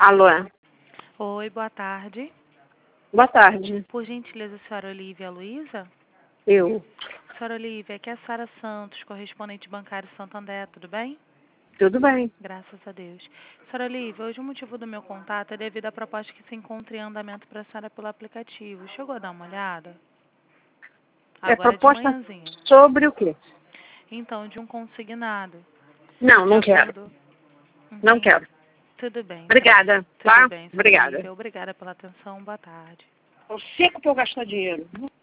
Alô? Oi, boa tarde. Boa tarde. Por gentileza, senhora Olívia Luísa? Eu. Senhora Olívia, aqui é a Sara Santos, correspondente bancário Santander, tudo bem? Tudo bem. Graças a Deus. Senhora Olívia, hoje o motivo do meu contato é devido à proposta que se encontra em andamento para a senhora pelo aplicativo. Chegou a dar uma olhada? É Agora de proposta manhãzinha. sobre o quê? Então, de um consignado. Não, não De quero. acordo- Não Entendi. quero. Tudo bem. Obrigada, Tudo tá? bem, senhora Obrigada. Olívia. Obrigada pela atenção. Boa tarde. Tô seco pra eu gastar dinheiro.